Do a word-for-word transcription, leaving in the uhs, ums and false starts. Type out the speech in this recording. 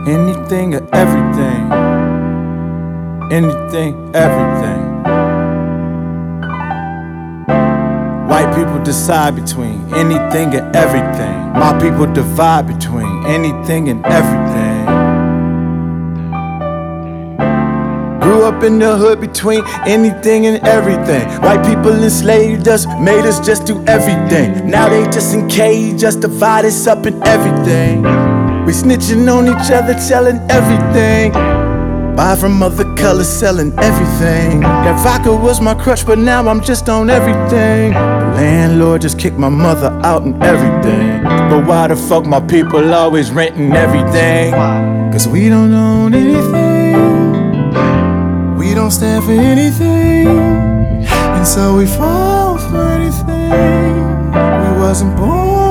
Anything or everything. Anything, everything. White people decide between anything and everything. My people divide between anything and everything. Grew up in the hood between anything and everything. White people enslaved us, made us just do everything. Now they just encage us, divide us up in everything. We snitching on each other, telling everything. Buy from other colors, selling everything. That vodka was my crush, but now I'm just on everything. The landlord just kicked my mother out and everything. But why the fuck my people always renting everything? Cause we don't own anything. We don't stand for anything. And so we fall for anything. We wasn't born